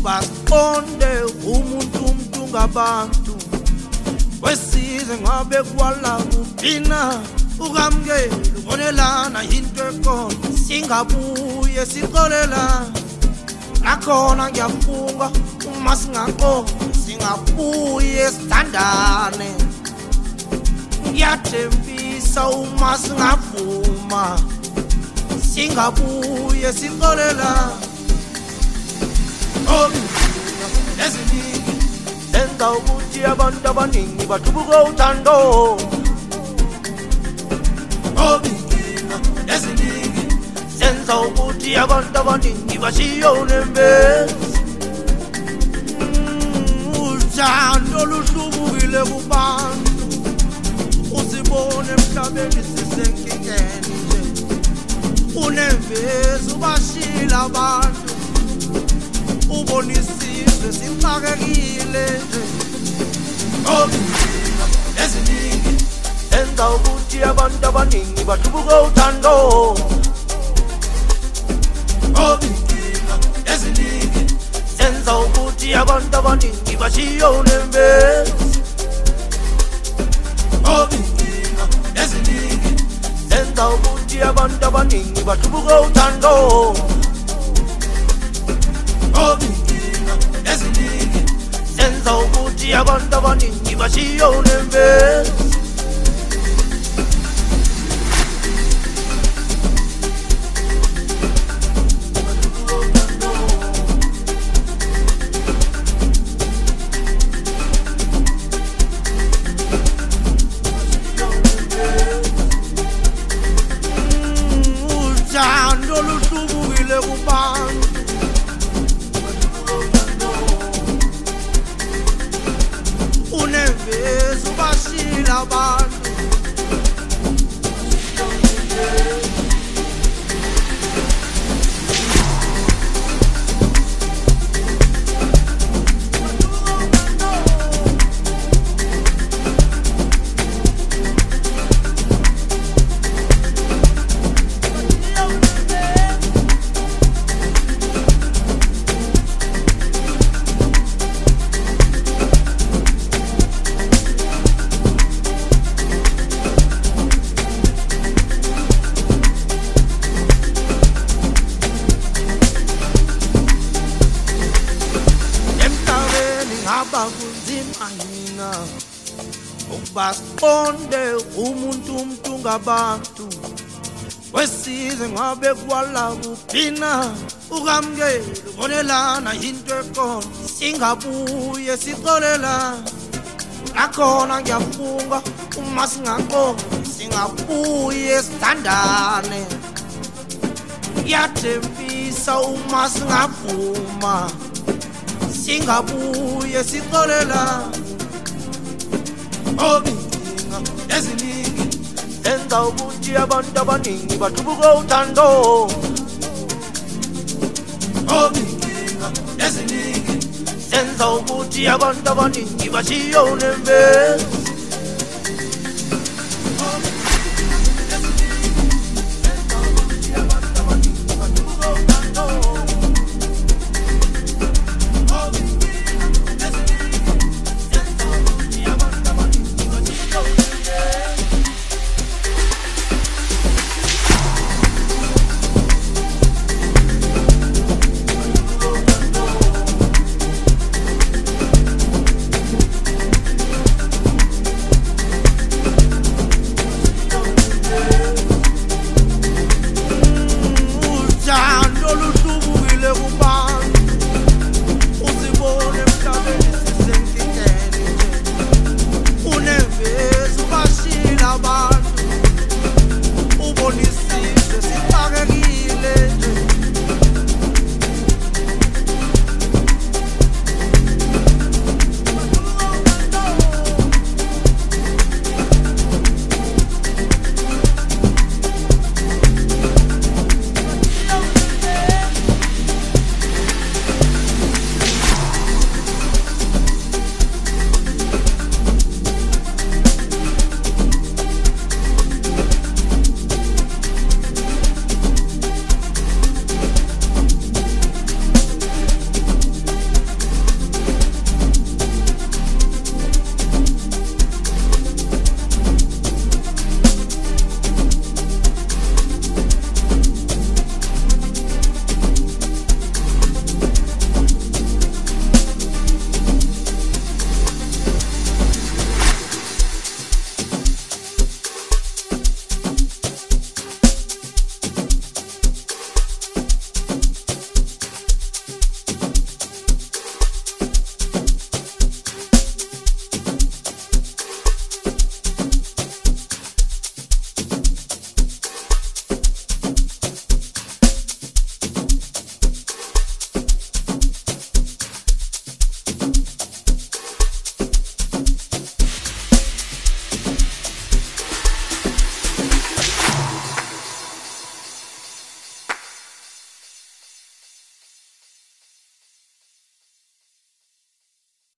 basiqonde umuntu ngabantu wesize ngabe kwala kuphina ukamkela ubonelana into ekhona singabuye siqolela nakhona ngiyafunga uma singaqonda singabuye sithandane ngiyathembisa uma singavuma singabuye siqolela eziningi enza ukuthi abantu abaningi bathubuke uthando eziningi senza ukuthi abantu abaningi bashiye unembezi uthando luhlubukile kubantu usibone emhlabeni sisenkingeni nje unembezi ubashila abantu ubonisizwe sixakekile nje eziningi enza ukuthi abantu abaningi bathubuke uthando eziningi senza ukuthi abantu abaningi bashiye unembezi eziningi senza ukuthi abantu abaningi bathubuke uthando eziningi senza ukuthi abantu abaningi bashiye unembezi uthando luhlubukile kubantu unembezi ubashila abantu kunzima yina ukubasiqonde umuntu ngabantu wesize ngabe kwala kuphina ukamkela ubonelana into ekhona singabuye siqolela nakhona ngiyafunga uma singaqonda singabuye sithandane ngiyathembisa uma singavuma singabuye siqolela eziningi enza ukuthi abantu abaningi bathubuke uthando eziningi senza ukuthi abantu abaningi bashiye unembezi